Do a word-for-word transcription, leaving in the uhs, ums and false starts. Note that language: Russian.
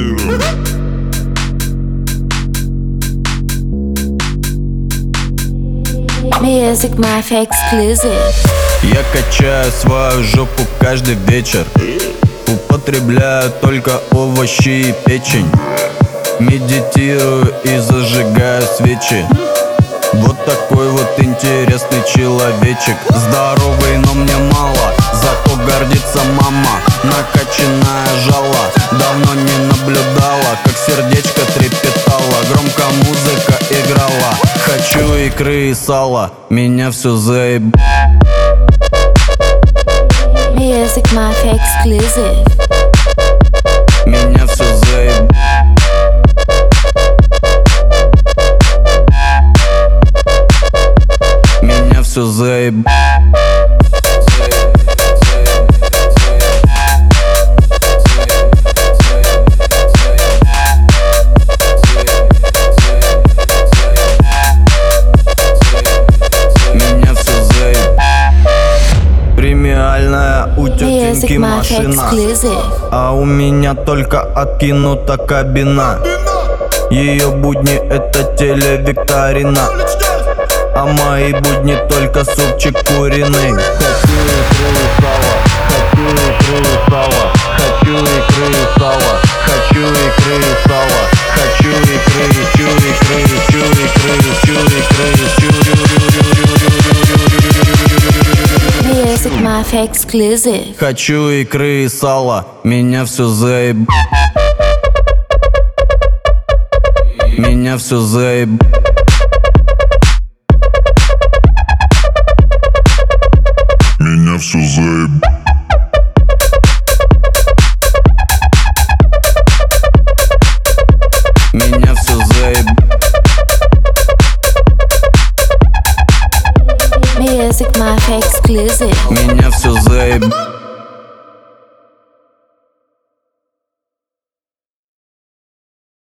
exclusive. Music Mafia exclusive. Я качаю свою жопу каждый вечер. Употребляю только овощи и печень. Медитирую и зажигаю свечи. Вот такой вот интересный человечек. Здоровый, но мне мало, зато гордится мама. Накачанная жала, давно не наблюдала, как сердечко трепетало. Громко музыка играла. Хочу икры и сала, меня все заеб... Music Mafia exclusive. Меня все заеб... Меня все заеб... Меня все заеб... Премиальная у тетеньки Music Mafia машина, exclusive. а у меня только откинута кабина. Ее будни это телевикторина, а мои будни только супчик куриный. Хочу икры и сала, хочу икры и сала, хочу икры и сала, хочу икры и сала, хочу икры, чу икры, чу икры, чу икры, чу. Music Mafia exclusive. Хочу икры и сала, меня все заеб... Меня все заеб... Меня все заеб... Меня все заеб... Music Mafia exclusive. Меня все заеб...